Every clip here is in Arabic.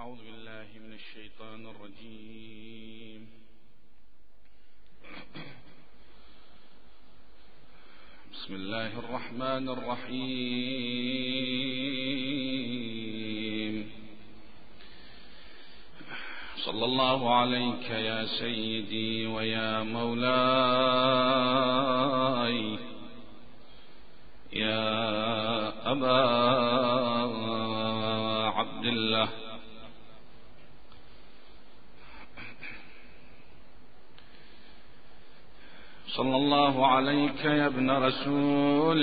أعوذ بالله من الشيطان الرجيم. بسم الله الرحمن الرحيم. صلى الله عليك يا سيدي ويا مولاي يا أبا عبد الله. صلى الله عليك يا ابن رسول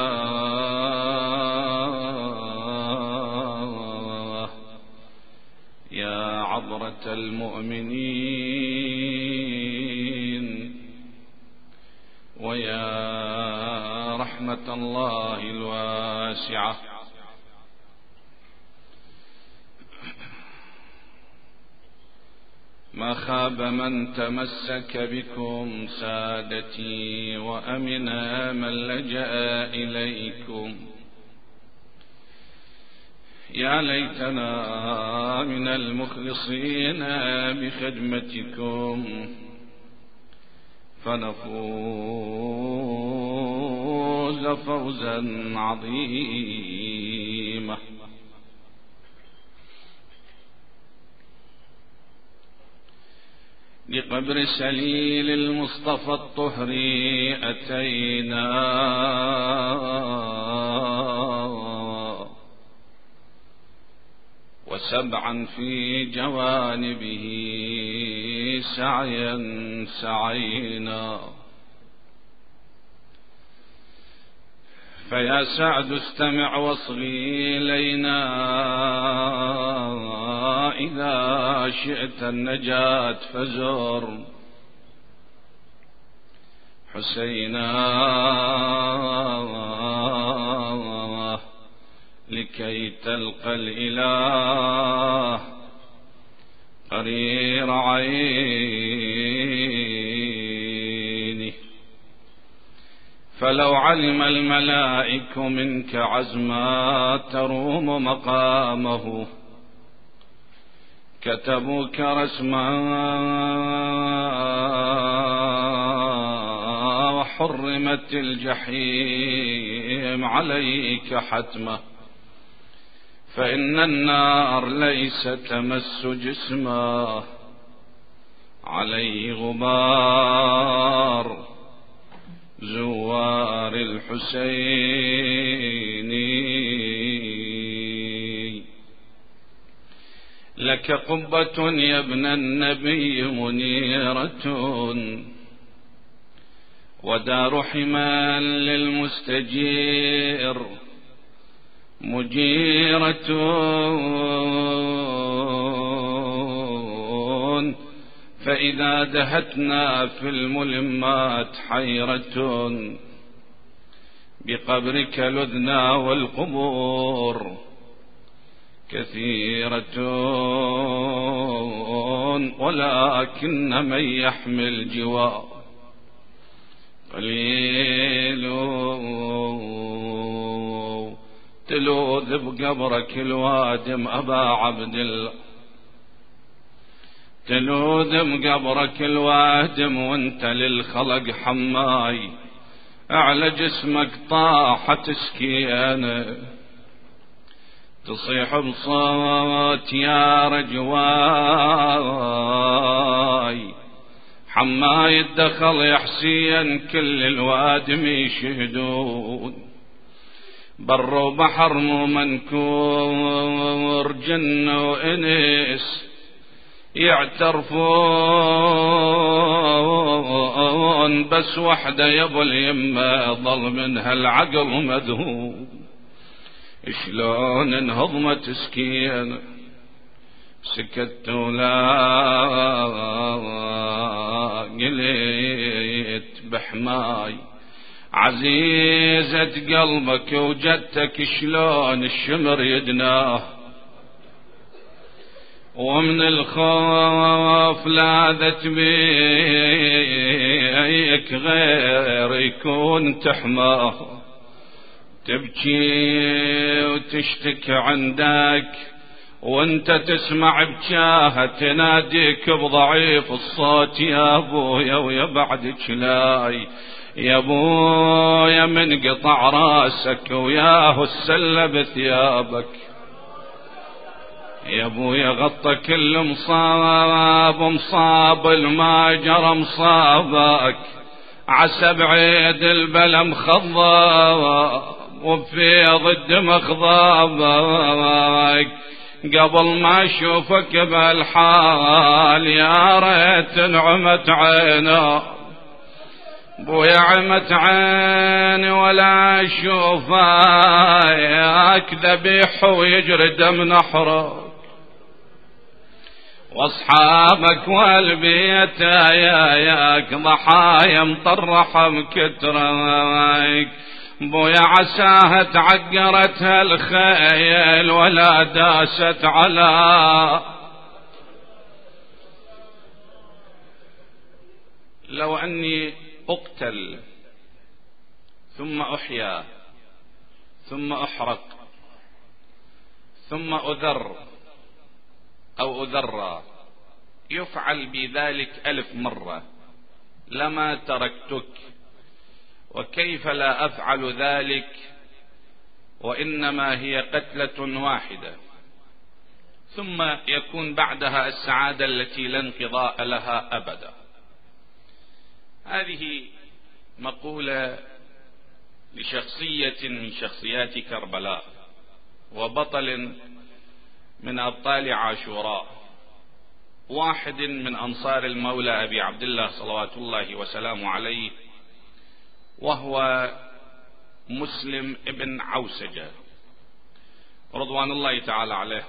الله يا عبرة المؤمنين ويا رحمة الله الواسعة. ما خاب من تمسك بكم سادتي وأمنا من لجأ إليكم. يا ليتنا من المخلصين بخدمتكم فنفوز فوزا عظيما. لقبر سليل المصطفى الطهري أتينا وسبعا في جوانبه سعيا سعينا. فيا سعد استمع واصغي إلينا إذا شئت النجاة فزر حسينا لكي تلقى الإله قرير عيني. فلو علم الملائك منك عزما تروم مقامه كتبوك رسما وحرمت الجحيم عليك حتما. فإن النار ليس تمس جسما عليه غبار زوار الحسين. لك قبة يا ابن النبي منيرة ودار حمى للمستجير مجيرة. فإذا دهتنا في الملمات حيرة بقبرك لذنا والقبور كثيرة. ولكن من يحمل جوار قليل. تلوذ بقبرك الوادم أبا عبد الله تلوذ بقبرك الوادم وانت للخلق حماي. اعلى جسمك طاحت سكينة تصيح بصوت يا رجواي. حماي الدخل يا حسين كل الوادم يشهدون بر وبحر مو منكور جن وإنس يعترفون بس وحدة يا اليمة ظل منها العقل مذهول. شلون انهضمت سكينة سكت ولا قلت بحماي. عزيزة قلبك وجدتك شلون الشمر يدناه ومن الخوف لاذت بيك غير يكون تحماه. تبكي وتشتكي عندك وانت تسمع بجاهة تناديك بضعيف الصوت يا ابويا ويا بعدك لاي، يا ابويا من قطع راسك وياه السلة بثيابك، يا ابويا غطى كل مصاب الما جرى مصابك، عسى بعيد البلا مخضب وبفيض الدم خضابك، قبل ما اشوفك بالحال يا ريت نعمت عينه، بويا عمت عيني ولا اشوفك ذبيح ويجري دم نحرك، واصحابك والبيت ياك ضحايا مطرحه مكترك، بويا عساها تعقرتها الخيل ولا داست على، لو أني أقتل ثم أحيا ثم أحرق ثم أذر أو أذرى يفعل بذلك 1000 مرة لما تركتك، وكيف لا أفعل ذلك وإنما هي قتلة واحدة ثم يكون بعدها السعادة التي لا انقضاء لها أبدا. هذه مقولة لشخصية من شخصيات كربلاء وبطل من أبطال عاشوراء، واحد من أنصار المولى أبي عبد الله صلوات الله وسلامه عليه، وهو مسلم ابن عوسجة رضوان الله تعالى عليه.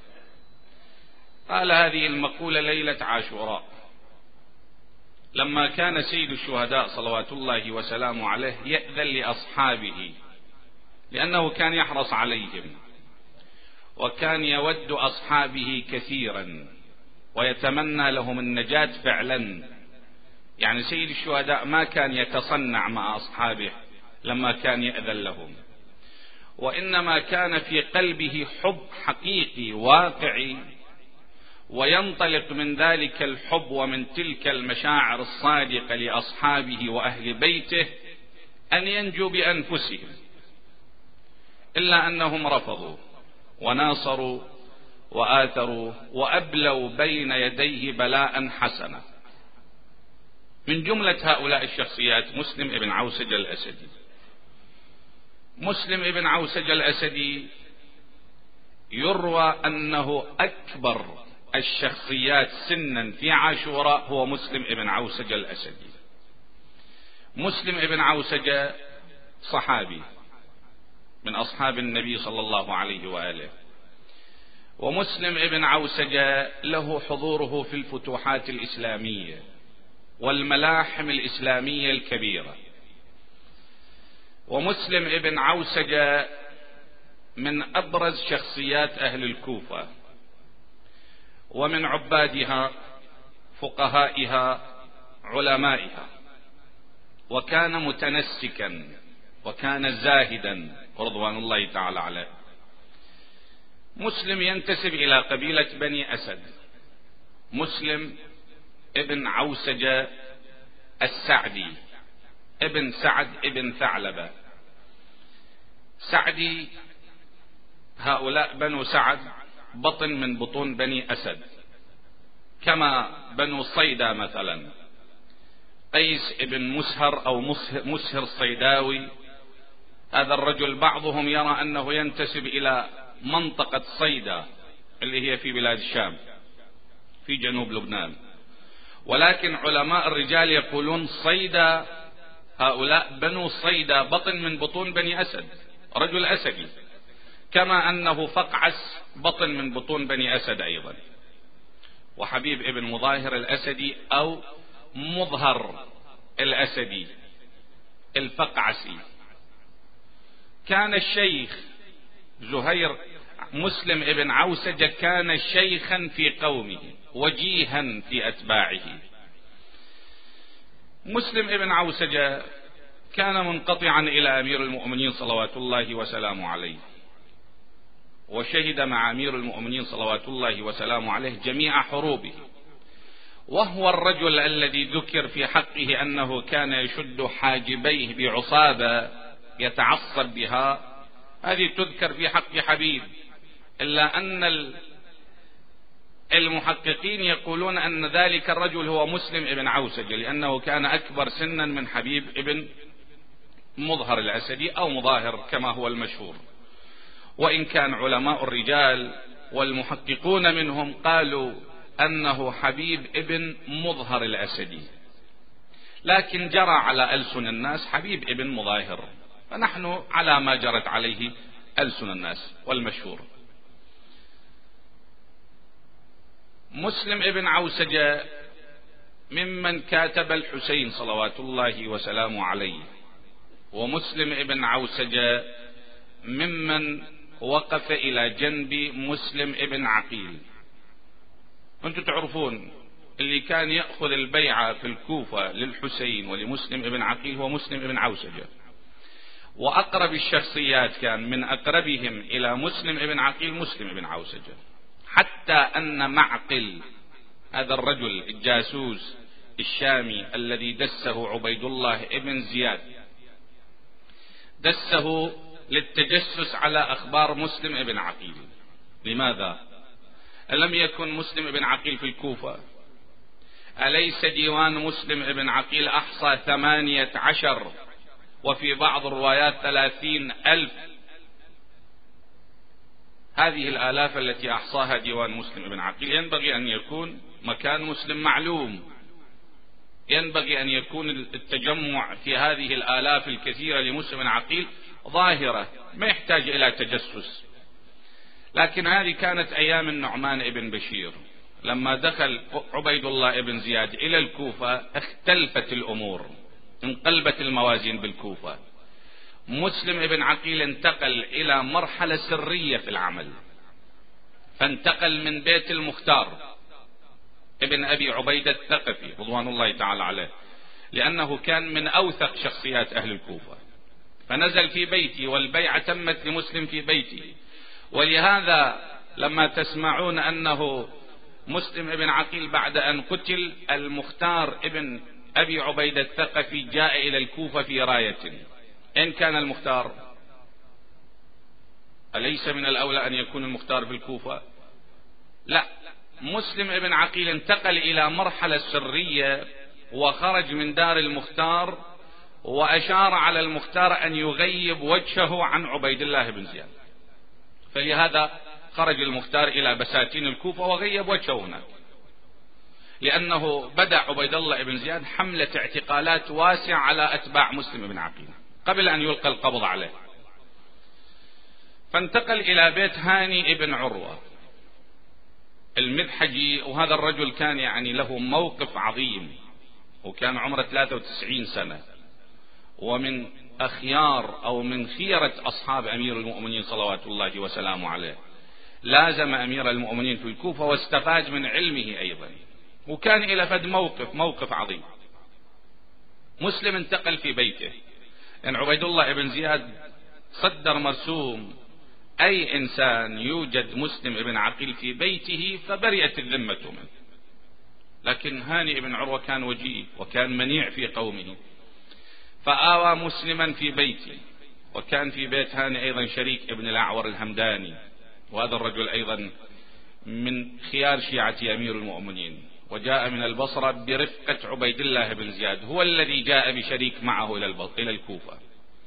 قال هذه المقولة ليلة عاشوراء لما كان سيد الشهداء صلوات الله وسلامه عليه يأذن لأصحابه، لأنه كان يحرص عليهم وكان يود أصحابه كثيرا ويتمنى لهم النجاة فعلا. يعني سيد الشهداء ما كان يتصنع مع أصحابه لما كان يأذن لهم، وإنما كان في قلبه حب حقيقي واقعي، وينطلق من ذلك الحب ومن تلك المشاعر الصادقة لأصحابه وأهل بيته أن ينجوا بأنفسهم، إلا أنهم رفضوا وناصروا وآثروا وأبلوا بين يديه بلاء حسنا. من جملة هؤلاء الشخصيات مسلم ابن عوسجة الأسدي. مسلم ابن عوسجة الأسدي يروى أنه أكبر الشخصيات سنا في عاشوراء هو مسلم ابن عوسجة الأسدي. مسلم ابن عوسجة صحابي من أصحاب النبي صلى الله عليه وآله، ومسلم ابن عوسجة له حضوره في الفتوحات الإسلامية والملاحم الإسلامية الكبيرة. ومسلم ابن عوسجة من أبرز شخصيات أهل الكوفة ومن عبادها فقهائها علمائها، وكان متنسكا وكان زاهدا رضوان الله تعالى عليه. مسلم ينتسب إلى قبيلة بني أسد. مسلم ابن عوسجة السعدي ابن سعد ابن ثعلبة. سعدي هؤلاء بنو سعد بطن من بطون بني أسد، كما بنو صيدا مثلا قيس ابن مسهر أو مسهر الصيداوي. هذا الرجل بعضهم يرى أنه ينتسب إلى منطقة صيدا اللي هي في بلاد الشام في جنوب لبنان، ولكن علماء الرجال يقولون صيدا هؤلاء بنو صيدا بطن من بطون بني أسد، رجل أسدي، كما أنه فقعس بطن من بطون بني أسد أيضا. وحبيب ابن مظاهر الأسدي أو مظهر الأسدي الفقعسي. كان الشيخ زهير مسلم ابن عوسجة كان شيخا في قومه وجيها في أتباعه. مسلم ابن عوسجة كان منقطعا إلى أمير المؤمنين صلوات الله وسلامه عليه، وشهد مع أمير المؤمنين صلوات الله وسلامه عليه جميع حروبه، وهو الرجل الذي ذكر في حقه أنه كان يشد حاجبيه بعصابة يتعصب بها، هذه تذكر في حق حبيب، إلا أن المحققين يقولون أن ذلك الرجل هو مسلم ابن عوسجة، لأنه كان أكبر سنا من حبيب ابن مظهر الأسدي أو مظاهر كما هو المشهور. وإن كان علماء الرجال والمحققون منهم قالوا أنه حبيب ابن مظهر الأسدي، لكن جرى على ألسن الناس حبيب ابن مظاهر، فنحن على ما جرت عليه ألسن الناس والمشهور. مسلم ابن عوسجة ممن كاتب الحسين صلوات الله وسلامه عليه، ومسلم ابن عوسجة ممن وقف إلى جنب مسلم ابن عقيل. أنتم تعرفون اللي كان يأخذ البيعة في الكوفة للحسين ولمسلم ابن عقيل هو مسلم ابن عوسجة، وأقرب الشخصيات كان من أقربهم إلى مسلم ابن عقيل مسلم ابن عوسجة، حتى أن معقل هذا الرجل الجاسوس الشامي الذي دسه عبيد الله ابن زياد، دسه للتجسس على أخبار مسلم ابن عقيل. لماذا؟ ألم يكن مسلم ابن عقيل في الكوفة؟ أليس ديوان مسلم ابن عقيل أحصى 18 وفي بعض الروايات 30,000؟ هذه الآلاف التي أحصاها ديوان مسلم ابن عقيل ينبغي أن يكون مكان مسلم معلوم، ينبغي أن يكون التجمع في هذه الآلاف الكثيرة لمسلم ابن عقيل ظاهرة، ما يحتاج إلى تجسس. لكن هذه كانت أيام النعمان ابن بشير، لما دخل عبيد الله ابن زياد إلى الكوفة اختلفت الأمور، انقلبت الموازين بالكوفة. مسلم ابن عقيل انتقل إلى مرحلة سرية في العمل، فانتقل من بيت المختار ابن أبي عبيدة الثقفي رضوان الله تعالى عليه، لأنه كان من أوثق شخصيات أهل الكوفة، فنزل في بيتي والبيعة تمت لمسلم في بيته. ولهذا لما تسمعون أنه مسلم ابن عقيل بعد أن قتل المختار ابن أبي عبيدة الثقفي جاء إلى الكوفة في راية، أين كان المختار؟ أليس من الأولى أن يكون المختار في الكوفة؟ لا، مسلم ابن عقيل انتقل إلى مرحلة سرية وخرج من دار المختار، وأشار على المختار أن يغيب وجهه عن عبيد الله بن زياد، فلهذا خرج المختار إلى بساتين الكوفة وغيب وجهه هناك، لأنه بدأ عبيد الله بن زياد حملة اعتقالات واسعة على أتباع مسلم بن عقيل قبل أن يلقى القبض عليه. فانتقل إلى بيت هاني ابن عروة المذحجي، وهذا الرجل كان يعني له موقف عظيم، وكان عمره 93 سنة، ومن أخيار أو من خيرة أصحاب أمير المؤمنين صلوات الله وسلامه عليه، لازم أمير المؤمنين في الكوفة واستفاد من علمه أيضا، وكان إلى فد موقف عظيم. مسلم انتقل في بيته، لأن عبيد الله بن زياد صدر مرسوم أي إنسان يوجد مسلم ابن عقيل في بيته فبرئت الذمة منه، لكن هاني بن عروة كان وجيه وكان منيع في قومه، فآوى مسلما في بيته. وكان في بيت هاني أيضا شريك ابن الأعور الهمداني، وهذا الرجل أيضا من خيار شيعة أمير المؤمنين، وجاء من البصرة برفقة عبيد الله بن زياد، هو الذي جاء بشريك معه إلى الكوفة.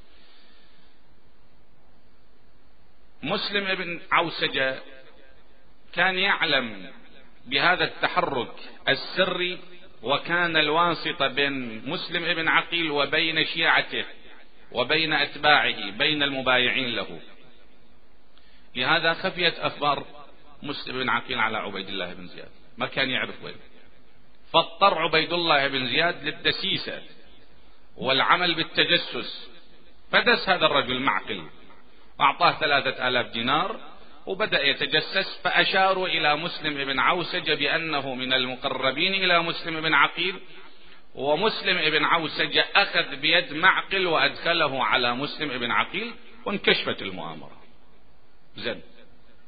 مسلم ابن عوسجة كان يعلم بهذا التحرك السري، وكان الواسطة بين مسلم ابن عقيل وبين شيعته وبين أتباعه بين المبايعين له، لهذا خفيت أخبار مسلم بن عقيل على عبيد الله بن زياد، ما كان يعرف وين، فاضطر عبيد الله بن زياد للدسيسة والعمل بالتجسس، فدس هذا الرجل معقل وأعطاه 3000 دينار وبدأ يتجسس، فأشاروا إلى مسلم بن عوسجة بأنه من المقربين إلى مسلم بن عقيل، ومسلم بن عوسجة أخذ بيد معقل وأدخله على مسلم بن عقيل، وانكشفت المؤامرة. زين،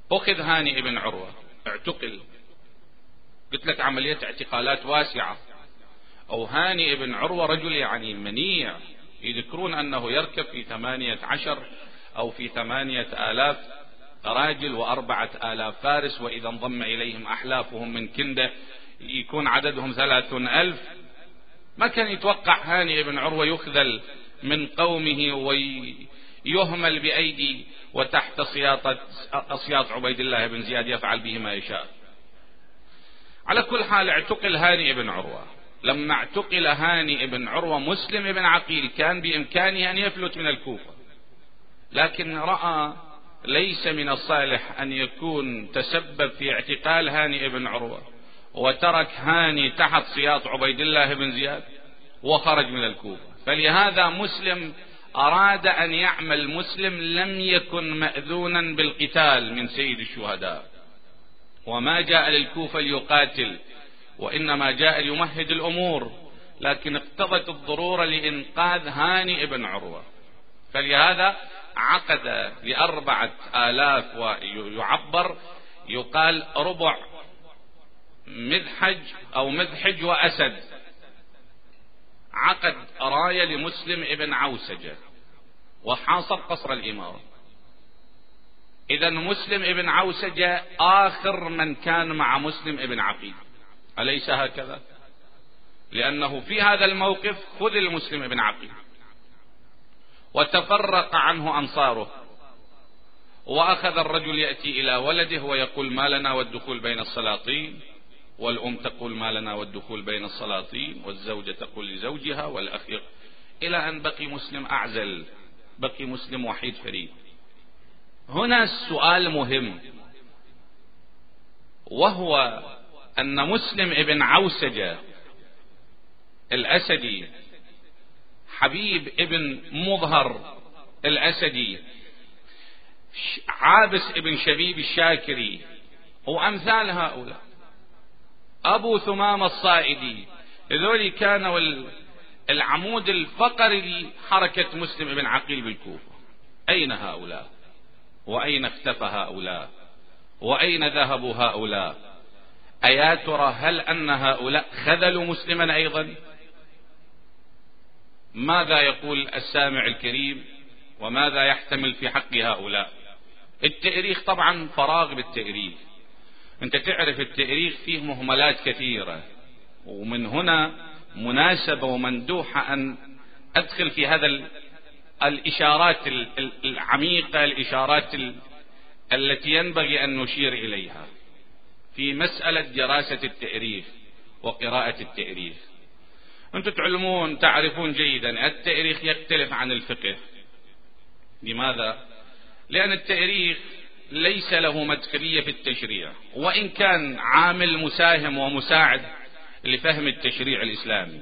أخذ هاني ابن عروة اعتقل، قلت لك عملية اعتقالات واسعة. أو هاني ابن عروة رجل يعني منيع، يذكرون أنه يركب في 18 أو في 8,000 راجل و4,000 فارس، وإذا انضم إليهم أحلافهم من كندة يكون عددهم 30,000. ما كان يتوقع هاني ابن عروة يخذل من قومه ويهمل بأيدي وتحت أصياط عبيد الله بن زياد يفعل به ما يشاء. على كل حال اعتقل هاني ابن عروة. لما اعتقل هاني ابن عروة مسلم ابن عقيل كان بإمكانه أن يفلت من الكوفة، لكن رأى ليس من الصالح أن يكون تسبب في اعتقال هاني ابن عروة، وترك هاني تحت سياط عبيد الله بن زياد وخرج من الكوفة. فلهذا مسلم أراد أن يعمل مسلم لم يكن مأذونا بالقتال من سيد الشهداء، وما جاء للكوفة ليقاتل، وإنما جاء ليمهد الأمور، لكن اقتضت الضرورة لإنقاذ هاني ابن عروة. فلهذا عقد ل4,000 ويعبر يقال ربع مذحج أو مذحج وأسد، عقد راية لمسلم ابن عوسجة وحاصر قصر الإمارة. إذا مسلم ابن عوسجة آخر من كان مع مسلم ابن عقيل، أليس هكذا؟ لأنه في هذا الموقف خذل مسلم ابن عقيل وتفرق عنه أنصاره، وأخذ الرجل يأتي إلى ولده ويقول ما لنا والدخول بين السلاطين، والأم تقول ما لنا والدخول بين السلاطين، والزوجة تقول لزوجها، والأخ، إلى أن بقي مسلم أعزل، بقي مسلم وحيد فريد. هنا السؤال مهم، وهو أن مسلم ابن عوسجة الأسدي، حبيب ابن مظهر الأسدي، عابس ابن شبيب الشاكري وأمثال هؤلاء، أبو ثمامة الصائدي، هذول كانوا العمود الفقري لحركة مسلم ابن عقيل بالكوفة. أين هؤلاء؟ وأين اختفى هؤلاء؟ وأين ذهبوا هؤلاء؟ أيا ترى هل أن هؤلاء خذلوا مسلما أيضا؟ ماذا يقول السامع الكريم وماذا يحتمل في حق هؤلاء؟ التاريخ طبعا فراغ بالتاريخ، أنت تعرف التاريخ فيه مهملات كثيرة، ومن هنا مناسبة ومندوحة أن أدخل في هذا الإشارات العميقة، الإشارات التي ينبغي أن نشير إليها في مسألة دراسة التاريخ وقراءة التاريخ. أنتم تعرفون جيدا التاريخ يختلف عن الفقه. لماذا؟ لأن التاريخ ليس له مدخلية في التشريع، وإن كان عامل مساهم ومساعد لفهم التشريع الإسلامي،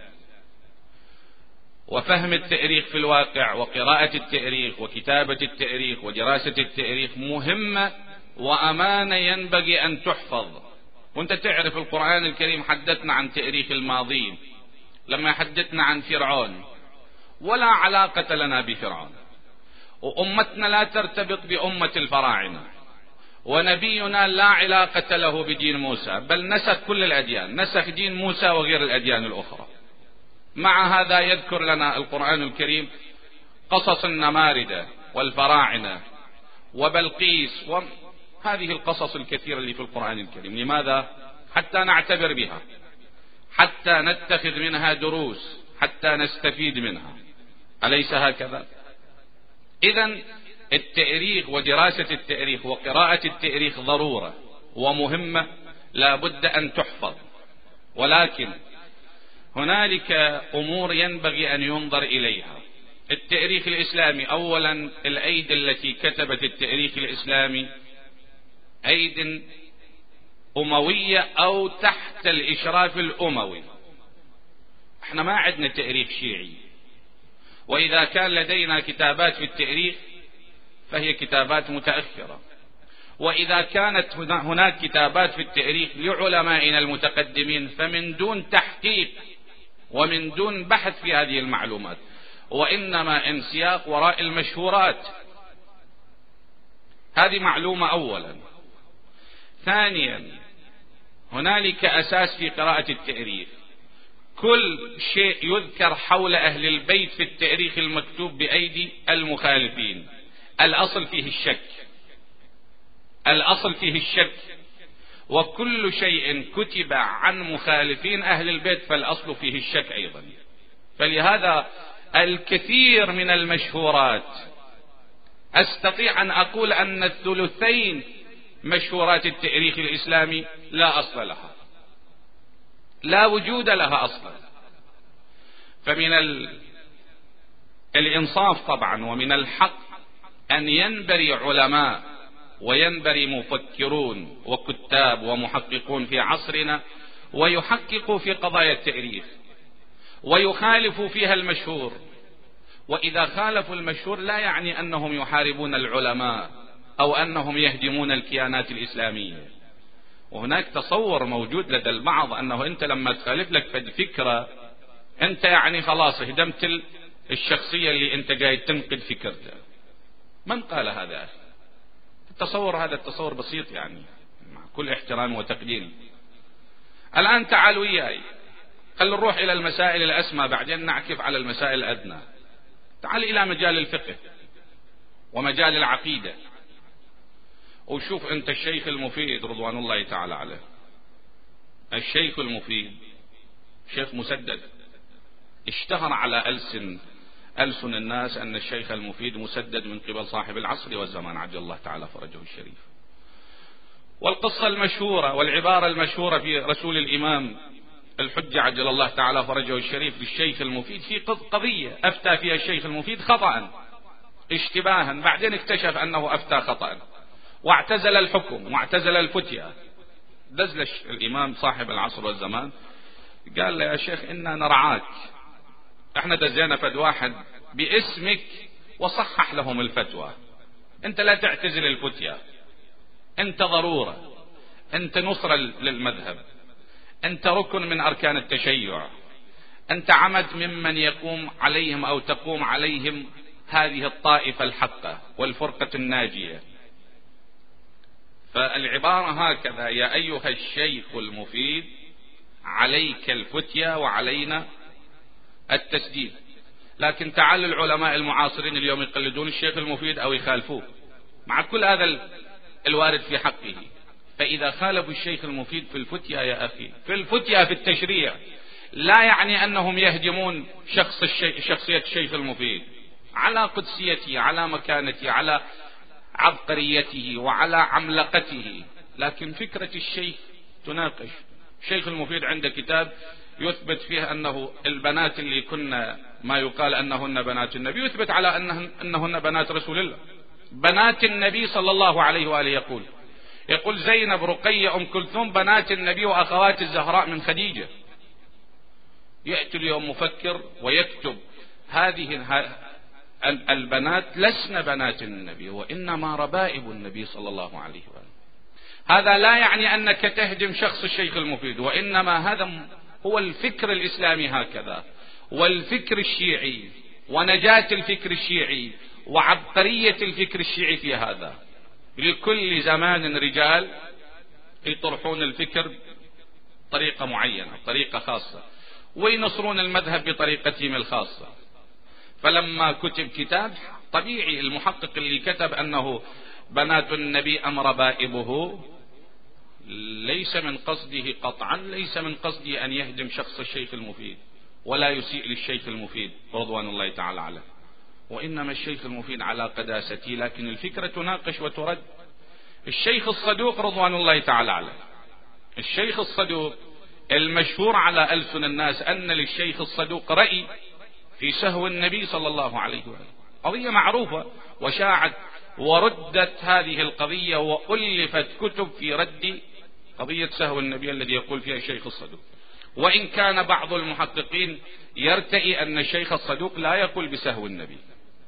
وفهم التاريخ في الواقع وقراءة التاريخ وكتابة التاريخ ودراسة التاريخ مهمة وأمانة ينبغي أن تحفظ. وأنت تعرف القرآن الكريم حدثنا عن تاريخ الماضين، لما حدثنا عن فرعون ولا علاقة لنا بفرعون، وأمتنا لا ترتبط بأمة الفراعنة، ونبينا لا علاقة له بدين موسى، بل نسخ كل الأديان، نسخ دين موسى وغير الأديان الأخرى. مع هذا يذكر لنا القرآن الكريم قصص النماردة والفراعنة وبلقيس وهذه القصص الكثيرة اللي في القرآن الكريم. لماذا؟ حتى نعتبر بها، حتى نتخذ منها دروس، حتى نستفيد منها، أليس هكذا؟ إذن التاريخ ودراسة التاريخ وقراءة التاريخ ضرورة ومهمة لا بد أن تحفظ، ولكن هنالك أمور ينبغي أن ينظر إليها. التاريخ الإسلامي أولا، الأيدي التي كتبت التاريخ الإسلامي أيدي أموية أو تحت الإشراف الأموي. احنا ما عندنا تاريخ شيعي، وإذا كان لدينا كتابات في التاريخ فهي كتابات متأخرة، وإذا كانت هناك كتابات في التاريخ لعلمائنا المتقدمين فمن دون تحقيق ومن دون بحث في هذه المعلومات، وإنما انسياق وراء المشهورات. هذه معلومة أولا. ثانيا، هنالك أساس في قراءة التاريخ، كل شيء يذكر حول أهل البيت في التاريخ المكتوب بأيدي المخالفين الأصل فيه الشك، الأصل فيه الشك، وكل شيء كتب عن مخالفين أهل البيت فالأصل فيه الشك أيضا. فلهذا الكثير من المشهورات أستطيع أن أقول أن الثلثين مشهورات التاريخ الإسلامي لا أصل لها، لا وجود لها أصلا. فمن الإنصاف طبعا ومن الحق أن ينبري علماء وينبري مفكرون وكتاب ومحققون في عصرنا ويحققوا في قضايا التاريخ ويخالفوا فيها المشهور. وإذا خالفوا المشهور لا يعني أنهم يحاربون العلماء أو أنهم يهدمون الكيانات الإسلامية. وهناك تصور موجود لدى البعض أنه أنت لما تخالف لك فكرة أنت يعني خلاص هدمت الشخصية اللي أنت جاي تنقد فكرته. من قال هذا أخي؟ التصور هذا التصور بسيط يعني، مع كل احترام وتقدير. الآن تعالوا وياي، خلينا نروح إلى المسائل الأسمى بعدين نعكف على المسائل الأدنى. تعال إلى مجال الفقه ومجال العقيدة وشوف أنت الشيخ المفيد رضوان الله تعالى عليه، الشيخ المفيد شيخ مسدد، اشتهر على ألسن الناس أن الشيخ المفيد مسدد من قبل صاحب العصر والزمان عجل الله تعالى فرجه الشريف. والقصة المشهورة والعبارة المشهورة في رسول الإمام الحجة عجل الله تعالى فرجه الشريف للشيخ المفيد في قضية أفتى فيها الشيخ المفيد خطأ اشتباها، بعدين اكتشف أنه أفتى خطأ واعتزل الحكم واعتزل الفتية. دزل الإمام صاحب العصر والزمان قال له يا شيخ إنا نرعاك، احنا دزينا فد واحد باسمك وصحح لهم الفتوى، انت لا تعتزل الفتية، انت ضرورة، انت نصرة للمذهب، انت ركن من أركان التشيع، انت عمد ممن يقوم عليهم أو تقوم عليهم هذه الطائفة الحقة والفرقة الناجية. فالعبارة هكذا: يا أيها الشيخ المفيد عليك الفتية وعلينا التسديد. لكن تعال العلماء المعاصرين اليوم يقلدون الشيخ المفيد أو يخالفوه مع كل هذا الوارد في حقه. فإذا خالفوا الشيخ المفيد في الفتية يا أخي، في الفتية في التشريع، لا يعني أنهم يهدمون شخصية الشيخ المفيد على قدسيته، على مكانته، على عبقريته وعلى عملقته، لكن فكرة الشيخ تناقش. الشيخ المفيد عنده كتاب يثبت فيه أنه البنات اللي كنا ما يقال أنهن بنات النبي يثبت على أنهن بنات رسول الله، بنات النبي صلى الله عليه وآله. يقول زينب رقية أم كلثوم بنات النبي وأخوات الزهراء من خديجة. يأتي اليوم مفكر ويكتب هذه البنات لسن بنات النبي وإنما ربائب النبي صلى الله عليه وآله. هذا لا يعني أنك تهدم شخص الشيخ المفيد، وإنما هذا هو الفكر الإسلامي هكذا، والفكر الشيعي ونجاة الفكر الشيعي وعبقرية الفكر الشيعي في هذا. لكل زمان رجال يطرحون الفكر بطريقة معينة، طريقة خاصة، وينصرون المذهب بطريقتهم الخاصة. فلما كتب كتاب طبيعي المحقق اللي كتب أنه بنات النبي أم ربائبه ليس من قصده قطعا، ليس من قصده أن يهدم شخص الشيخ المفيد ولا يسيء للشيخ المفيد رضوان الله تعالى عليه، وإنما الشيخ المفيد على قداسته، لكن الفكرة تناقش وترد. الشيخ الصدوق رضوان الله تعالى عليه، الشيخ الصدوق المشهور على ألسن الناس أن للشيخ الصدوق رأي في سهو النبي صلى الله عليه وسلم، قضية معروفة وشاعت، وردت هذه القضية وألفت كتب في رد قضية سهو النبي الذي يقول فيها الشيخ الصدوق. وإن كان بعض المحققين يرتئي أن الشيخ الصدوق لا يقول بسهو النبي،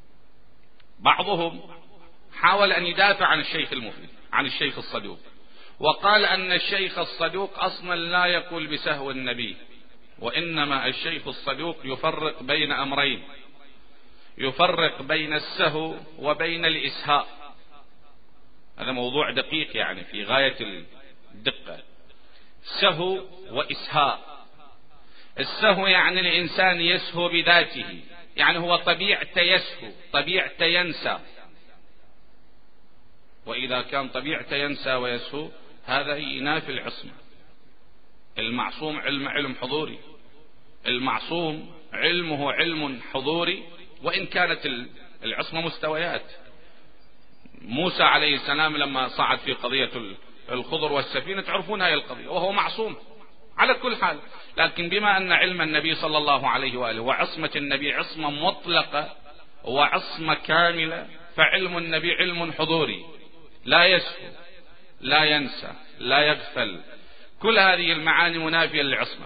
بعضهم حاول أن يدافع عن الشيخ المفيد عن الشيخ الصدوق، وقال أن الشيخ الصدوق أصلا لا يقول بسهو النبي، وإنما الشيخ الصدوق يفرق بين أمرين، يفرق بين السهو وبين الإسهاء. هذا موضوع دقيق يعني في غاية دقة. سهو وإسهاء. السهو يعني الإنسان يسهو بذاته، يعني هو طبيعته يسهو، طبيعته ينسى. وإذا كان طبيعته ينسى ويسهو هذا ينافي العصمة. المعصوم علم حضوري، المعصوم علمه علم حضوري، وإن كانت العصمة مستويات. موسى عليه السلام لما صعد في قضية الخضر والسفينة تعرفون هاي القضية، وهو معصوم على كل حال، لكن بما أن علم النبي صلى الله عليه وآله وعصمة النبي عصمة مطلقة وعصمة كاملة، فعلم النبي علم حضوري لا يسهو لا ينسى لا يغفل. كل هذه المعاني منافية للعصمة.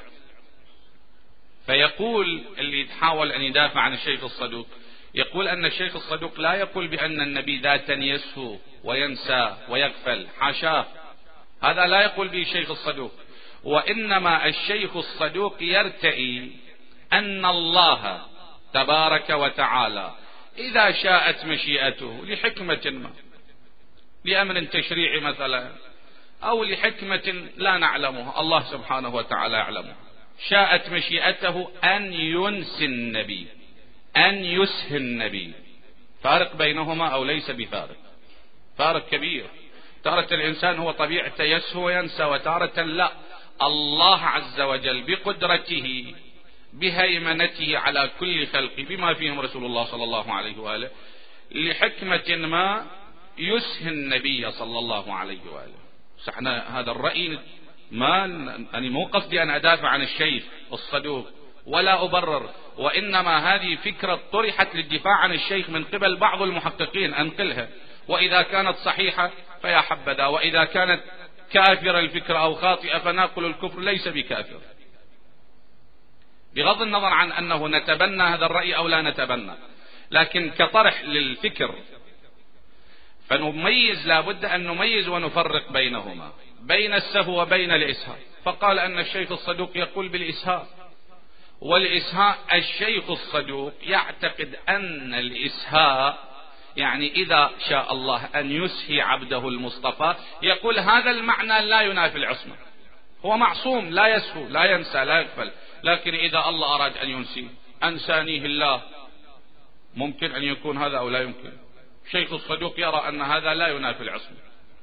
فيقول اللي يتحاول أن يدافع عن الشيخ الصدوق، يقول أن الشيخ الصدوق لا يقول بأن النبي ذاتا يسهو وينسى ويغفل، حاشاه، هذا لا يقول به الشيخ الصدوق. وإنما الشيخ الصدوق يرتئي أن الله تبارك وتعالى إذا شاءت مشيئته لحكمة ما، لأمر تشريعي مثلا، أو لحكمة لا نعلمها الله سبحانه وتعالى يعلمها، شاءت مشيئته أن ينسي النبي، أن يسهي النبي. فارق بينهما أو ليس بفارق؟ فارق كبير. تارة الإنسان هو طبيعته يسهو وينسى، وتارة لا، الله عز وجل بقدرته بهيمنته على كل خلقه بما فيهم رسول الله صلى الله عليه وآله لحكمة ما يسهي النبي صلى الله عليه وآله. سحنا هذا الرأي ما أنا مو قصدي أن أدافع عن الشيخ الصدوق ولا أبرر، وإنما هذه فكرة طرحت للدفاع عن الشيخ من قبل بعض المحققين، أنقلها، وإذا كانت صحيحة فيا حبذا، وإذا كانت كافرة الفكرة أو خاطئة فنقول الكفر ليس بكافر، بغض النظر عن أنه نتبنى هذا الرأي أو لا نتبنى. لكن كطرح للفكر فنميز، لابد أن نميز ونفرق بينهما، بين السهو وبين الإسهاء. فقال أن الشيخ الصدوق يقول بالإسهاء، والإسهاء الشيخ الصدوق يعتقد أن الإسهاء يعني إذا شاء الله أن يسهي عبده المصطفى، يقول هذا المعنى لا ينافي العصمة، هو معصوم لا يسهو لا ينسى لا يغفل، لكن إذا الله أراد أن ينسي أنسانيه الله. ممكن أن يكون هذا أو لا يمكن؟ الشيخ الصدوق يرى أن هذا لا ينافي العصمة.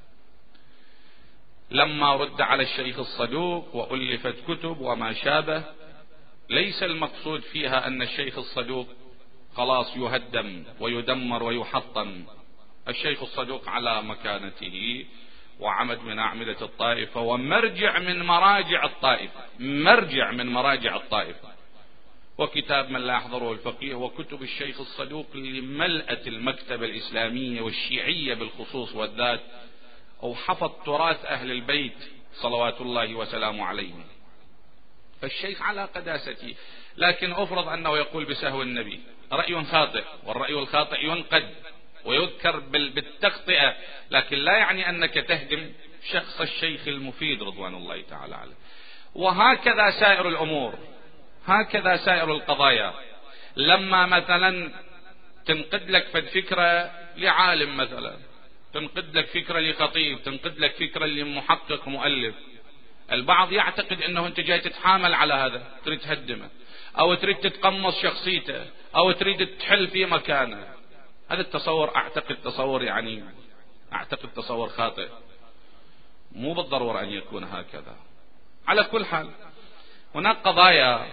لما رد على الشيخ الصدوق وألفت كتب وما شابه، ليس المقصود فيها أن الشيخ الصدوق خلاص يهدم ويدمر ويحطم. الشيخ الصدوق على مكانته وعمد من أعمدة الطائفة ومرجع من مراجع الطائفة، مرجع من مراجع الطائفة، وكتاب من لا يحضره الفقيه وكتب الشيخ الصدوق اللي ملأت المكتبة الإسلامية والشيعية بالخصوص والذات، أو حفظ تراث أهل البيت صلوات الله وسلامه عليهم. فالشيخ على قداسته، لكن أفرض أنه يقول بسهو النبي، رأي خاطئ، والرأي الخاطئ ينقد ويذكر بالتخطئة، لكن لا يعني أنك تهدم شخص الشيخ المفيد رضوان الله تعالى عليه. وهكذا سائر الأمور، هكذا سائر القضايا. لما مثلا تنقد لك فد فكرة لعالم، مثلا تنقد لك فكرة لخطيب، تنقد لك فكرة لمحقق مؤلف، البعض يعتقد أنه أنت جاي تتحامل على هذا، تريد تهدمه أو تريد تتقمص شخصيته أو تريد تحل في مكانه. هذا التصور أعتقد تصور أعتقد تصور خاطئ، مو بالضرورة أن يكون هكذا. على كل حال هناك قضايا.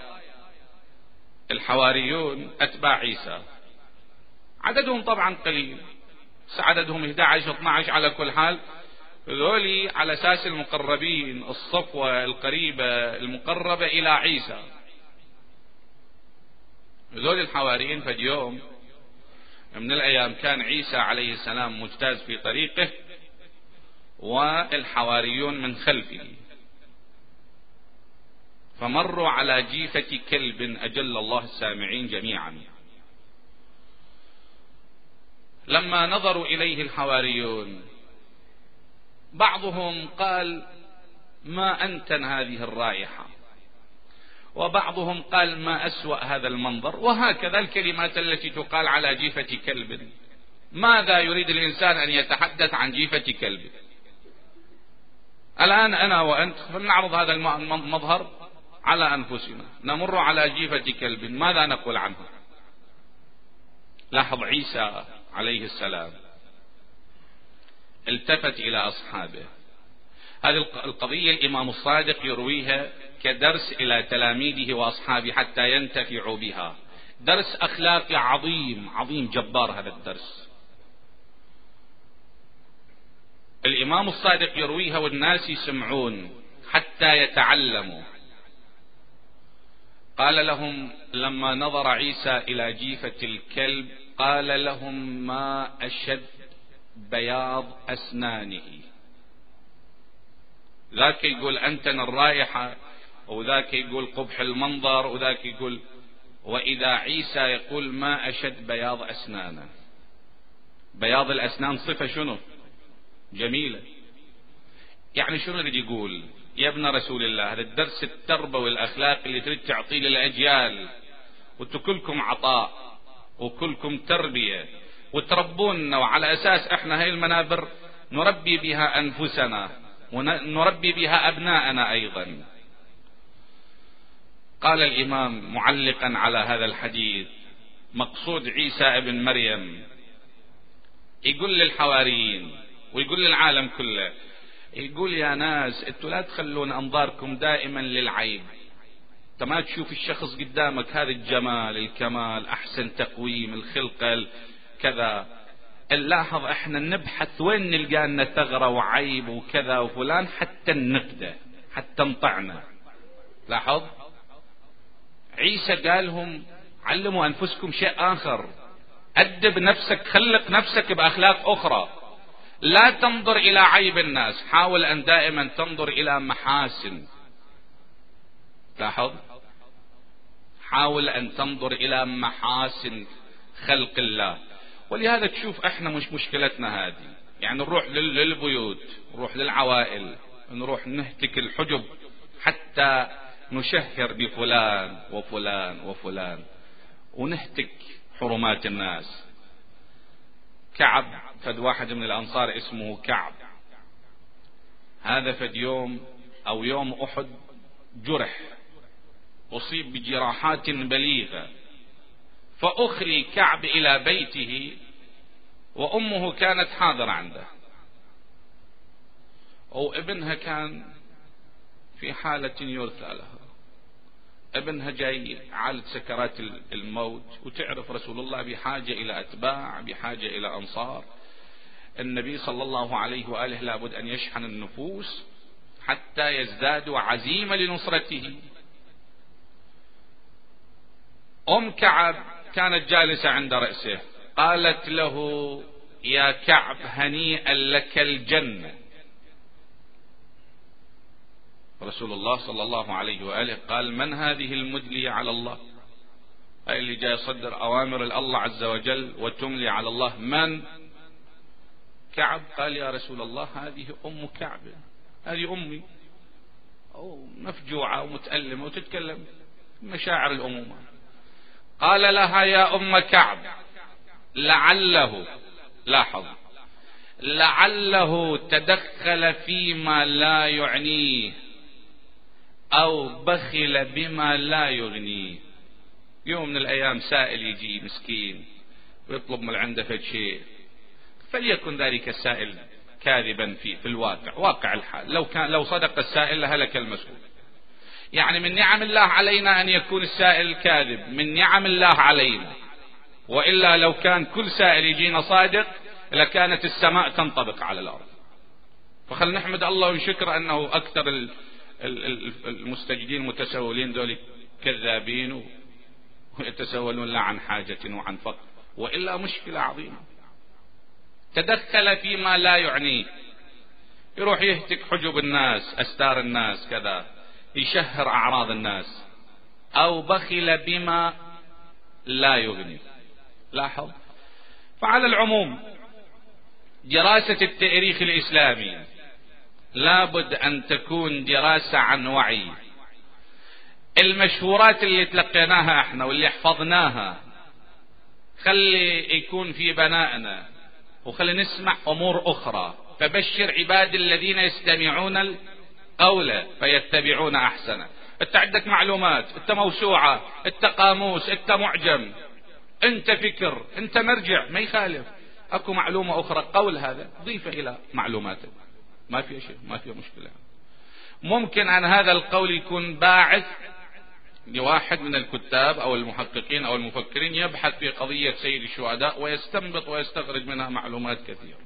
الحواريون أتباع عيسى عددهم طبعا قليل، عددهم 11-12 على كل حال، ذولي على أساس المقربين، الصفوة القريبة المقربة إلى عيسى. ذولي الحواريين في يوم من الأيام كان عيسى عليه السلام مجتاز في طريقه والحواريون من خلفه، فمروا على جيفة كلب أجل الله السامعين جميعا. لما نظروا إليه الحواريون بعضهم قال ما أنتن هذه الرائحة، وبعضهم قال ما أسوأ هذا المنظر، وهكذا الكلمات التي تقال على جيفة كلب. ماذا يريد الإنسان أن يتحدث عن جيفة كلب؟ الآن أنا وأنت فلنعرض هذا المظهر على أنفسنا، نمر على جيفة كلب، ماذا نقول عنه؟ لاحظ عيسى عليه السلام التفت إلى أصحابه. هذه القضية الإمام الصادق يرويها كدرس إلى تلاميذه وأصحابه حتى ينتفعوا بها، درس أخلاقي عظيم عظيم جبار. هذا الدرس الإمام الصادق يرويها والناس يسمعون حتى يتعلموا. قال لهم لما نظر عيسى إلى جيفة الكلب قال لهم: ما أشد بياض أسنانه. ذاك يقول أنتن الرائحة، وذاك يقول قبح المنظر، وذاك يقول، وإذا عيسى يقول ما أشد بياض أسنانه. بياض الأسنان صفة شنو؟ جميلة. يعني شنو يريد يقول؟ يا ابن رسول الله، هذا الدرس التربوي الأخلاقي اللي تريد تعطيه للأجيال، وانتم كلكم عطاء وكلكم تربية وتربونا، وعلى أساس احنا هاي المنابر نربي بها أنفسنا ونربي بها أبناءنا أيضا. قال الإمام معلقا على هذا الحديث: مقصود عيسى ابن مريم يقول للحواريين ويقول للعالم كله، يقول يا ناس انتوا لا تخلون انظاركم دائما للعيب. انت ما تشوف الشخص قدامك هذا الجمال الكمال احسن تقويم الخلقة كذا، نلاحظ احنا نبحث وين نلقى لنا ثغرة وعيب وكذا وفلان حتى ننقده حتى نطعنا. لاحظ عيسى قالهم: علموا انفسكم شيء اخر، ادب نفسك، خلق نفسك باخلاق اخرى، لا تنظر الى عيب الناس، حاول ان دائما تنظر الى محاسن. لاحظ، حاول ان تنظر الى محاسن خلق الله. ولهذا تشوف احنا مش مشكلتنا هذه، يعني نروح للبيوت، نروح للعوائل، نروح نهتك الحجب حتى نشهر بفلان وفلان وفلان ونهتك حرمات الناس. كعب، فد واحد من الأنصار اسمه كعب، هذا فد يوم أو يوم أحد جرح، أصيب بجراحات بليغة، فأخري كعب إلى بيته وأمه كانت حاضرة عنده، وابنها كان في حالة يرثى لها، ابنها جاي عالج سكرات الموت. وتعرف رسول الله بحاجة إلى أتباع، بحاجة إلى أنصار. النبي صلى الله عليه وآله لابد أن يشحن النفوس حتى يزدادوا عزيمة لنصرته. أم كعب كانت جالسة عند رأسه، قالت له: يا كعب هنيئا لك الجنة. رسول الله صلى الله عليه وآله قال: من هذه المدلية على الله؟ هاي اللي جاي يصدر أوامر الله عز وجل وتملي على الله، من؟ كعب. قال: يا رسول الله هذه أم كعب، هذه أمي، مفجوعة ومتألمة وتتكلم مشاعر الأمومة. قال لها: يا أم كعب، لعله، لاحظ، لعله تدخل فيما لا يعنيه أو بخل بما لا يغنيه. يوم من الأيام سائل يجي مسكين ويطلب من عنده فد شيء، فليكن ذلك السائل كاذبا في الواقع، واقع الحال، لو صدق السائل لهلك المسؤول. يعني من نعم الله علينا أن يكون السائل كاذب، من نعم الله علينا، وإلا لو كان كل سائل يجينا صادق لكانت السماء تنطبق على الأرض. فخل نحمد الله ونشكر أنه أكثر المستجدين متسولين ذولي كذابين ويتسولون لا عن حاجة وعن فقر، وإلا مشكلة عظيمة. تدخل فيما لا يعنيه، يروح يهتك حجب الناس، أستار الناس، كذا، يشهر أعراض الناس، أو بخل بما لا يغني. لاحظ. فعلى العموم دراسة التاريخ الإسلامي لابد أن تكون دراسة عن وعي. المشهورات اللي تلقيناها احنا واللي حفظناها خلي يكون في بنائنا، وخلي نسمع أمور أخرى فبشر عباد الذين يستمعون القول فيتبعون أحسنه. انت عندك معلومات، انت موسوعة، انت قاموس، انت معجم، انت فكر، انت مرجع، ما يخالف. اكو معلومة اخرى قول هذا ضيفه الى معلوماتك، ما في شيء، ما في مشكلة. ممكن عن هذا القول يكون باعث لواحد من الكتاب او المحققين او المفكرين يبحث في قضية سيد الشهداء ويستنبط ويستخرج منها معلومات كثيرة.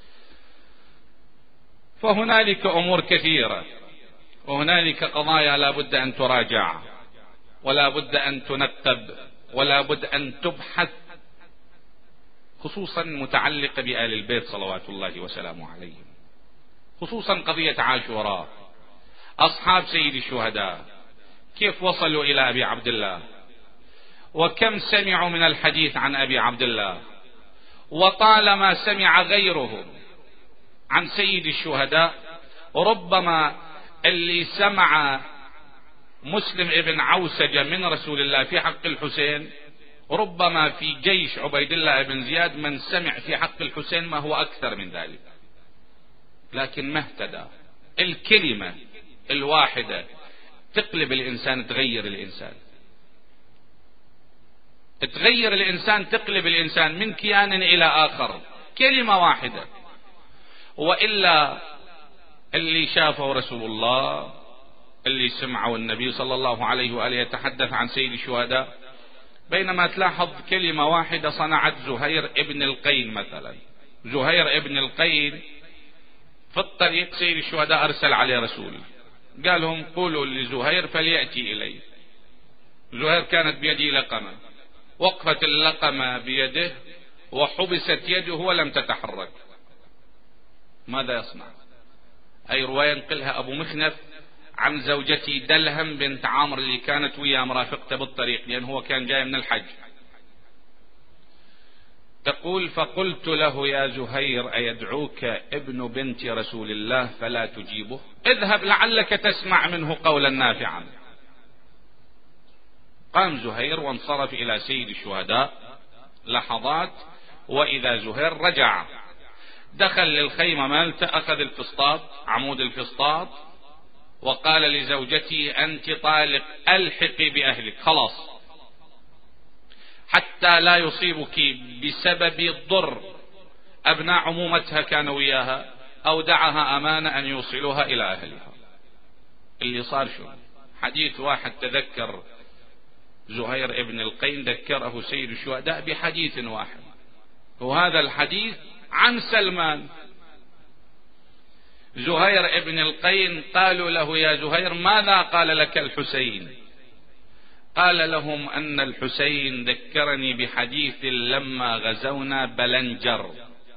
فهنالك امور كثيرة، وهنالك قضايا لا بد ان تراجع، ولا بد ان تنقب، ولا بد ان تبحث، خصوصا متعلقة بآل البيت صلوات الله وسلامه عليهم، خصوصا قضية عاشوراء. أصحاب سيد الشهداء كيف وصلوا إلى أبي عبد الله، وكم سمعوا من الحديث عن أبي عبد الله، وطالما سمع غيرهم عن سيد الشهداء. ربما اللي سمع مسلم ابن عوسجة من رسول الله في حق الحسين، ربما في جيش عبيد الله بن زياد من سمع في حق الحسين ما هو أكثر من ذلك، لكن ما اهتدى. الكلمة الواحدة تقلب الإنسان، تغير الإنسان، تغير الإنسان، تقلب الإنسان من كيان إلى آخر، كلمة واحدة. وإلا اللي شافه رسول الله، اللي سمعه النبي صلى الله عليه وآله يتحدث عن سيد الشهداء، بينما تلاحظ كلمة واحدة صنعت زهير ابن القين مثلا. زهير ابن القين في الطريق سيد الشهداء أرسل عليه رسول، قال لهم قولوا لزهير فليأتي إلي. زهير كانت بيده لقمة، وقفت اللقمة بيده وحبست يده ولم تتحرك. ماذا يصنع؟ أي رواية ينقلها أبو مخنف عن زوجتي دلهم بنت عامر اللي كانت ويا مرافقته بالطريق، لأن هو كان جاي من الحج. تقول فقلت له يا زهير أيدعوك ابن بنت رسول الله فلا تجيبه؟ اذهب لعلك تسمع منه قولا نافعا. قام زهير وانصرف إلى سيد الشهداء لحظات، وإذا زهير رجع دخل للخيمة مالته، أخذ الفسطاط، عمود الفسطاط، وقال لزوجتي أنت طالق، ألحقي بأهلك خلاص، حتى لا يصيبك بسبب ضر أبناء عمومتها كانوا وياها، أو دعها أمانة أن يوصلوها إلى أهلها. اللي صار شو؟ حديث واحد تذكر زهير ابن القين ذكره سيد الشهداء بحديث واحد، وهذا الحديث عن سلمان. زهير ابن القين قالوا له يا زهير ماذا قال لك الحسين؟ قال لهم أن الحسين ذكرني بحديث لما غزونا بلنجر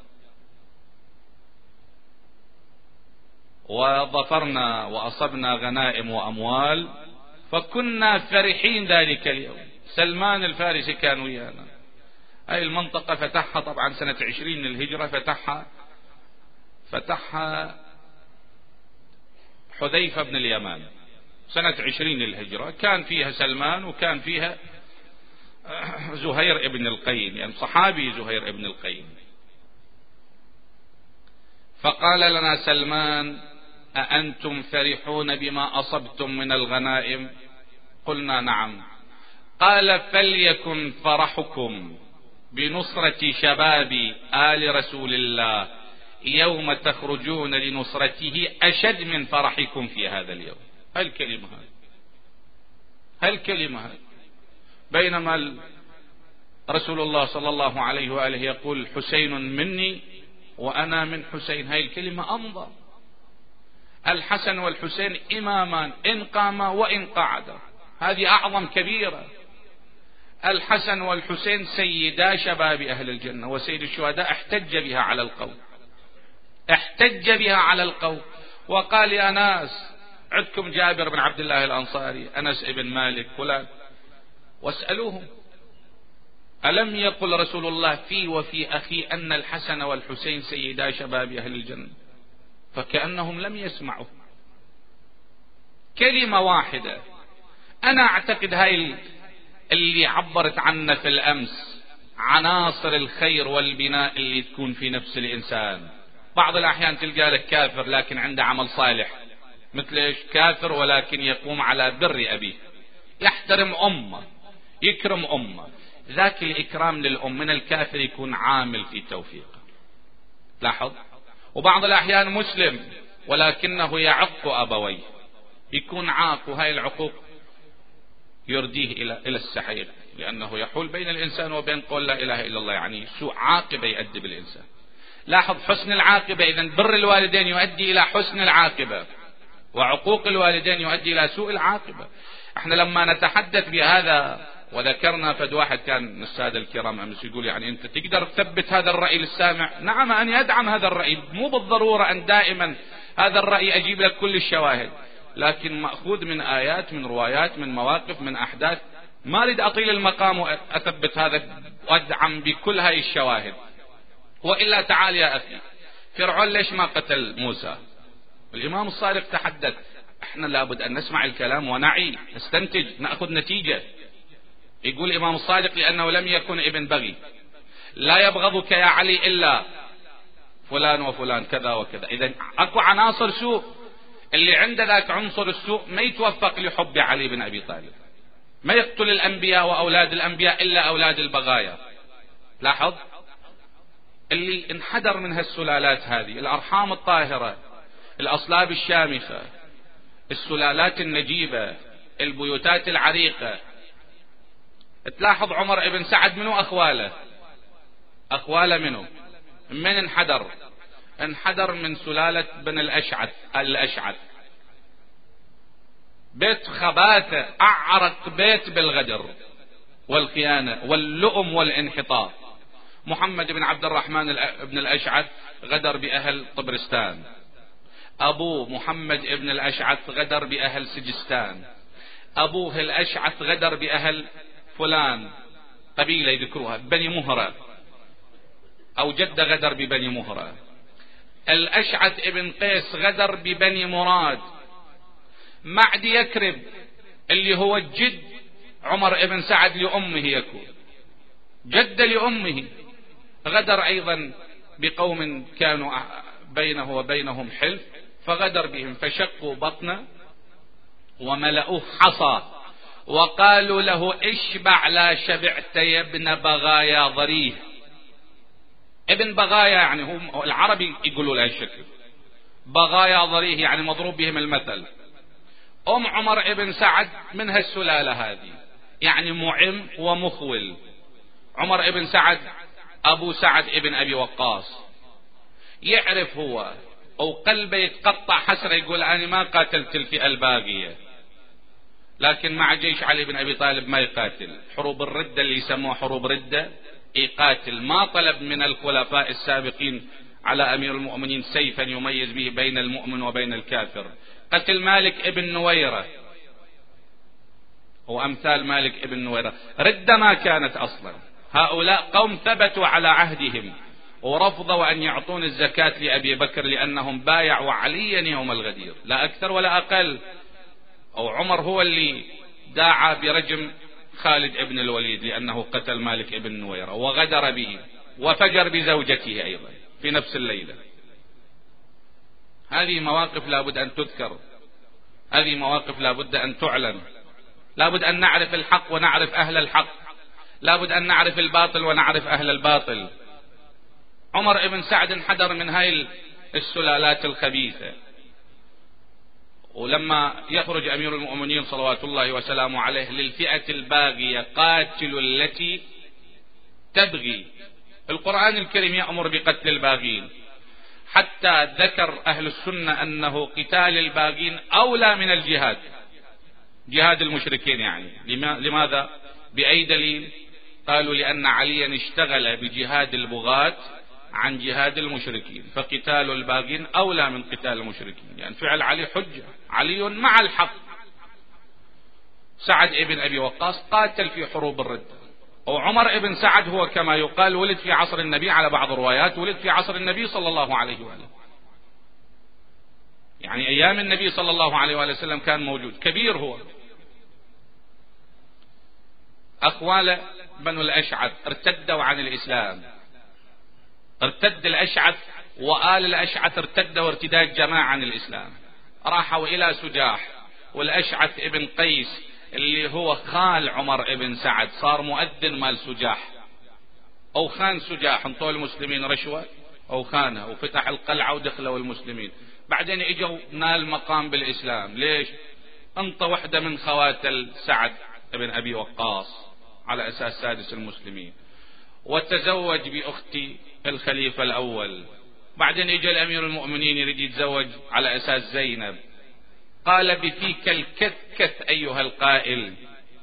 وظفرنا وأصبنا غنائم وأموال فكنا فرحين ذلك اليوم. سلمان الفارسي كان ويانا. هاي المنطقة فتحها طبعا سنة 20 للهجرة، فتحها حذيفة بن اليمان سنة 20 للهجرة، كان فيها سلمان وكان فيها زهير ابن القين، يعني صحابي زهير ابن القين. فقال لنا سلمان أأنتم فرحون بما أصبتم من الغنائم؟ قلنا نعم. قال فليكن فرحكم بنصرة شباب آل رسول الله يوم تخرجون لنصرته أشد من فرحكم في هذا اليوم. هالكلمة بينما رسول الله صلى الله عليه وآله يقول حسين مني وأنا من حسين، هاي الكلمة أمضى. الحسن والحسين إمامان إن قاما وإن قعدا، هذه أعظم كبيرة. الحسن والحسين سيدا شباب أهل الجنة، وسيد الشهداء احتج بها على القوم وقال يا ناس عندكم جابر بن عبد الله الأنصاري، أنس بن مالك، فلان، واسألوهم ألم يقل رسول الله في وفي أخي أن الحسن والحسين سيدا شباب أهل الجنة؟ فكأنهم لم يسمعوا. كلمة واحدة. أنا أعتقد هاي اللي عبرت عنا في الأمس عناصر الخير والبناء اللي تكون في نفس الإنسان. بعض الأحيان تلقى لك كافر لكن عنده عمل صالح، مثل إيش؟ كافر ولكن يقوم على بر أبيه، يحترم أمه، يكرم أمه. ذاك الإكرام للأم من الكافر يكون عامل في توفيقه. لاحظ. وبعض الأحيان مسلم ولكنه يعق أبويه، يكون عاق، وهاي العقوق يرديه إلى السحيق، لأنه يحول بين الإنسان وبين قول لا إله إلا الله، يعني سوء عاقبة يؤدي بالإنسان. لاحظ حسن العاقبة، إذن بر الوالدين يؤدي إلى حسن العاقبة، وعقوق الوالدين يؤدي إلى سوء العاقبة. احنا لما نتحدث بهذا، وذكرنا فد واحد كان من السادة الكرام أمس يقول يعني أنت تقدر تثبت هذا الرأي للسامع؟ نعم، أن أدعم هذا الرأي، مو بالضرورة أن دائما هذا الرأي أجيب لك كل الشواهد، لكن مأخوذ من آيات، من روايات، من مواقف، من أحداث. ما أريد أطيل المقام وأثبت هذا وأدعم بكل هاي الشواهد. وإلا تعال يا أخي، فرعون ليش ما قتل موسى؟ الإمام الصادق تحدث. احنا لابد أن نسمع الكلام ونعي، نستنتج، نأخذ نتيجة. يقول الإمام الصادق لأنه لم يكن ابن بغي، لا يبغضك يا علي إلا فلان وفلان كذا وكذا. إذن أكو عناصر سوء، اللي عنده ذاك عنصر السوء ما يتوفق لحب علي بن أبي طالب، ما يقتل الأنبياء وأولاد الأنبياء إلا أولاد البغايا. لاحظ. اللي انحدر من هالسلالات هذه، الأرحام الطاهرة، الأصلاب الشامخة، السلالات النجيبة، البيوتات العريقة. تلاحظ عمر ابن سعد منو أخواله؟ أخواله منو؟ من انحدر؟ انحدر من سلالة بن الأشعث. بيت خباثة، أعرق بيت بالغدر والخيانة واللؤم والانحطاط. محمد بن عبد الرحمن بن الأشعث غدر بأهل طبرستان، أبوه محمد بن الأشعث غدر بأهل سجستان، أبوه الأشعث غدر بأهل فلان، قبيلة يذكروها بني مهرة، أو جد غدر ببني مهرة. الأشعث ابن قيس غدر ببني مراد. معدي يكرب اللي هو الجد عمر ابن سعد لأمه، يكون جد لأمه، غدر أيضا بقوم كانوا بينه وبينهم حلف، فغدر بهم، فشقوا بطنه وملأوه حصى وقالوا له اشبع لا شبعت يا ابن بغايا ضريه. ابن بغايا يعني هم العربي يقولوا له الشكل، بغايا ضريه يعني مضروب بهم المثل. عمر ابن سعد من هالسلالة هذه، يعني معم ومخول. عمر ابن سعد أبو سعد ابن أبي وقاص، يعرف هو أو قلبه يتقطع حسرة، يقول أنا ما قاتلت الفئة الباقية، لكن مع جيش علي بن أبي طالب ما يقاتل. حروب الردة اللي يسموها حروب ردة يقاتل. ما طلب من الخلفاء السابقين على أمير المؤمنين سيفا يميز به بين المؤمن وبين الكافر. قتل مالك ابن نويرة وأمثال مالك ابن نويرة. ردة ما كانت أصلا، هؤلاء قوم ثبتوا على عهدهم ورفضوا أن يعطون الزكاة لأبي بكر لأنهم بايعوا عليا يوم الغدير، لا أكثر ولا أقل. أو عمر هو اللي داعى برجم خالد ابن الوليد لأنه قتل مالك ابن نويرة وغدر به وفجر بزوجته أيضا في نفس الليلة. هذه مواقف لابد أن تذكر، هذه مواقف لابد أن تعلن. لابد أن نعرف الحق ونعرف أهل الحق، لابد أن نعرف الباطل ونعرف أهل الباطل. عمر ابن سعد انحدر من هاي السلالات الخبيثة. ولما يخرج أمير المؤمنين صلوات الله وسلامه عليه للفئة الباغية، قاتلوا التي تبغي، القرآن الكريم يأمر بقتل الباغين، حتى ذكر أهل السنة أنه قتال الباغين أولى من الجهاد، جهاد المشركين. يعني لماذا؟ بأي دليل؟ قالوا لأن عليا اشتغل بجهاد البغاة عن جهاد المشركين، فقتال الباغين أولى من قتال المشركين. يعني فعل علي حجة، علي مع الحق. سعد ابن أبي وقاص قاتل في حروب الردة. وعمر ابن سعد هو كما يقال ولد في عصر النبي، على بعض الروايات ولد في عصر النبي صلى الله عليه وآله، يعني أيام النبي صلى الله عليه وآله وسلم كان موجود، كبير هو. أخوال بنو الأشعث ارتدوا عن الإسلام. ارتد الأشعث وآل الأشعث ارتدوا ارتداد جماعة عن الإسلام، راحوا إلى سجاح، والأشعث ابن قيس اللي هو خال عمر ابن سعد صار مؤذن مال سجاح، أو خان سجاح، انطوا المسلمين رشوة أو خانه وفتح القلعة ودخلوا المسلمين. بعدين اجوا نال مقام بالإسلام. ليش؟ انطى وحدة من خواتل سعد ابن أبي وقاص على أساس سادس المسلمين، وتزوج بأخت الخليفة الأول. بعدين اجى الأمير المؤمنين يريد يتزوج على أساس زينب، قال بفيك الكثكث أيها القائل،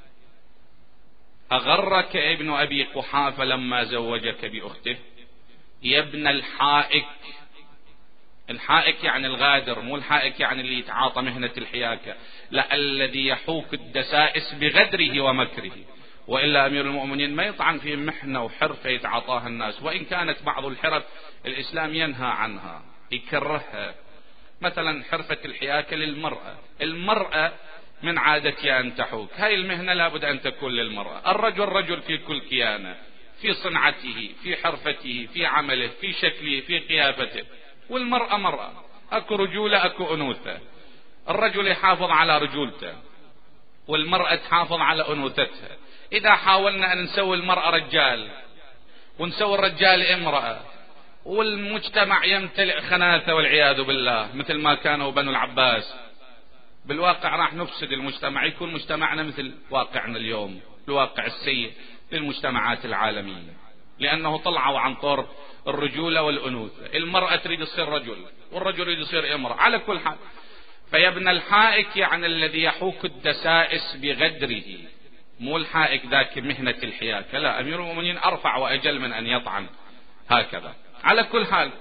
أغرك ابن أبي قحافة لما زوجك بأخته؟ يا ابن الحائك. الحائك يعني الغادر، مو الحائك يعني اللي يتعاطى مهنة الحياكة، لا، الذي يحوك الدسائس بغدره ومكره. وإلا أمير المؤمنين ما يطعن في محنة وحرفة يتعاطاها الناس، وإن كانت بعض الحرف الإسلام ينهى عنها يكرهها. مثلا حرفة الحياكة للمرأة، المرأة من عادتها أن تحوك، هاي المهنة لابد أن تكون للمرأة. الرجل رجل في كل كيانه، في صنعته، في حرفته، في عمله، في شكله، في قيافته. والمرأة مرأة، أكو رجولة أكو أنوثة. الرجل يحافظ على رجولته، والمرأة تحافظ على أنوثتها. إذا حاولنا أن نسوي المرأة رجال ونسوي الرجال امرأة، والمجتمع يمتلئ خناثة والعياذ بالله مثل ما كانوا بنو العباس، بالواقع راح نفسد المجتمع، يكون مجتمعنا مثل واقعنا اليوم، الواقع السيء للمجتمعات العالمية، لأنه طلعوا عن طور الرجولة والأنوثة. المرأة تريد تصير رجل، والرجل يريد يصير امرأة. على كل حال، فيا ابن الحائك يعني الذي يحوك الدسائس بغدره، مو الحائك ذاك مهنة الحياكة، لا، أمير المؤمنين أرفع وأجل من أن يطعن هكذا. على كل حال،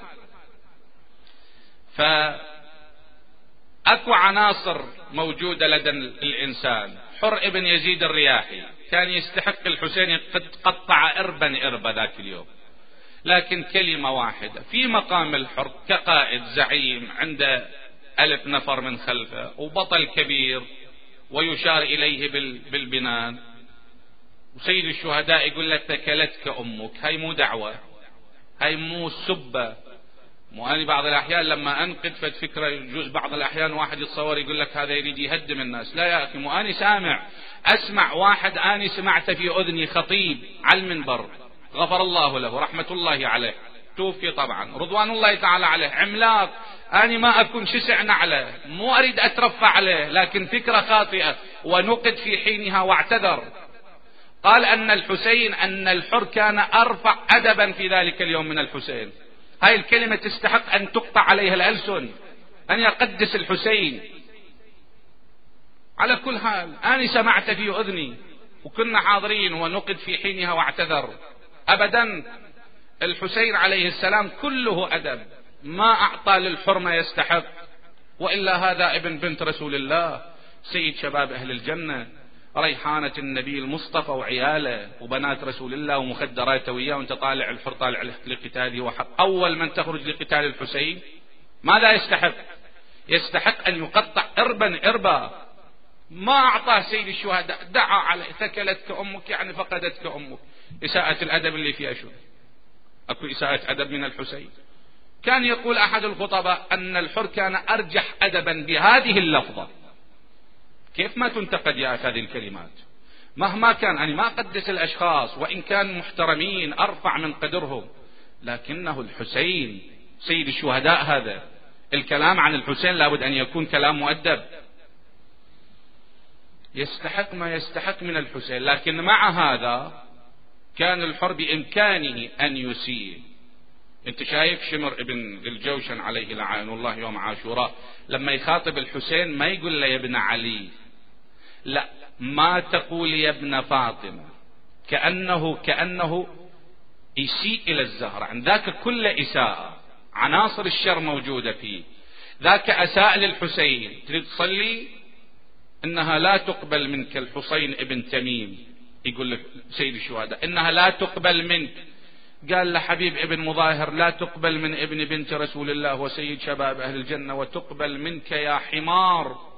فأكو عناصر موجودة لدى الإنسان. حر ابن يزيد الرياحي كان يستحق الحسين قطع إربا ذاك اليوم، لكن كلمة واحدة في مقام الحر كقائد زعيم عنده 1000 نفر من خلفه وبطل كبير ويشار إليه بالبنان، وسيد الشهداء يقول لك ثكلتك أمك. هاي مو دعوة، هاي مو سبة. مو أنا بعض الأحيان لما أنقد فكرة يجوز بعض الأحيان واحد يتصور يقول لك هذا يريد يهدم الناس. لا يا أخي، مو أنا أسمع واحد أنا سمعت في أذني خطيب على المنبر غفر الله له رحمة الله عليه، توفي طبعا رضوان الله تعالى عليه، عملاق، أنا ما أكون شسع نعله، مو أريد أترفع عليه، لكن فكرة خاطئة ونقد في حينها واعتذر. قال أن الحسين، أن الحر كان أرفع أدبا في ذلك اليوم من الحسين. هاي الكلمة تستحق أن تقطع عليها الألسن، أن يقدس الحسين. على كل حال، أنا سمعت في أذني وكنا حاضرين ونقد في حينها واعتذر. أبدا، الحسين عليه السلام كله أدب، ما أعطى للحر ما يستحق، وإلا هذا ابن بنت رسول الله، سيد شباب أهل الجنة، ريحانة النبي المصطفى وعياله وبنات رسول الله ومخدراته وياه، وانت طالع الحر طالع لقتاله وحق. أول من تخرج لقتال الحسين ماذا يستحق؟ يستحق أن يقطع إربا. ما أعطاه سيد الشهداء، دعا عليه ثكلتك أمك يعني فقدتك أمك. إساءة الأدب اللي فيها شو؟ أكو إساءة أدب من الحسين؟ كان يقول أحد الخطباء أن الحر كان أرجح أدبا بهذه اللفظة. كيف ما تنتقد يا أخي هذه الكلمات؟ مهما كان، أنا ما أقدس الأشخاص وإن كان محترمين أرفع من قدرهم، لكنه الحسين سيد الشهداء، هذا الكلام عن الحسين لابد أن يكون كلام مؤدب. يستحق ما يستحق من الحسين، لكن مع هذا كان الحر بإمكانه أن يسيء. انت شايف شمر ابن الجوشن عليه لعان الله يوم عاشوراء لما يخاطب الحسين ما يقول له يا ابن علي، لا، ما تقول يا ابن فاطمة، كأنه يسيء إلى الزهرة. عند ذاك كل إساءة، عناصر الشر موجودة فيه. ذاك أساء للحسين، تريد تصلي إنها لا تقبل منك الحسين ابن تميم، يقول لك سيد الشهداء إنها لا تقبل منك. قال لحبيب ابن مظاهر لا تقبل من ابن بنت رسول الله وسيد شباب أهل الجنة، وتقبل منك يا حمار.